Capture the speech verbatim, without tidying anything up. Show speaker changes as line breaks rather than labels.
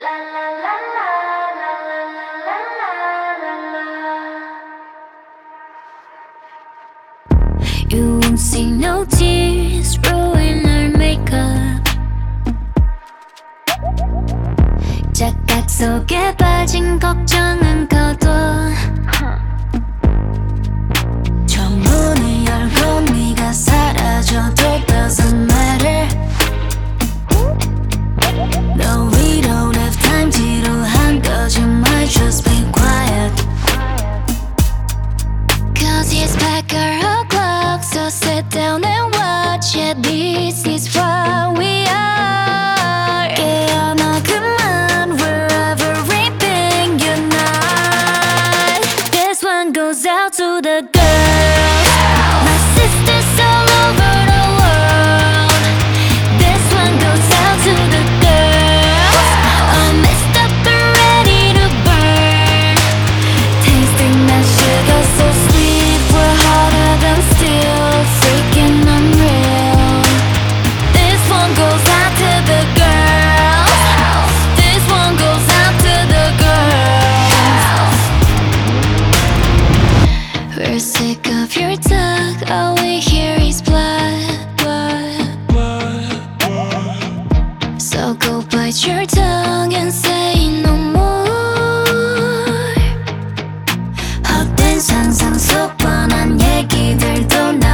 You won't see no tears ruin our makeup. 착각 속에 빠진 걱정은 거둬. 창문을 열고 네가 사라져도 doesn't matter. No, we don't have time. 지루한 거짓말, just be quiet. Cause it's back our o'clock, so sit down and watch. Yeah, this is what we are. 깨어나 그만, we're everything unite. This one goes out to the girls, my sisters all over the world. This one goes out to the girls, all messed up and ready to burn. Tasting that sugar so sweet, we're hotter than steel, freaking unreal. This one goes out to the girls. This one goes out to the girls. We're sick of your talk, all we hear is blood, blood. So go bite your tongue and say no more. 헛된 상상 속 뻔한 얘기들도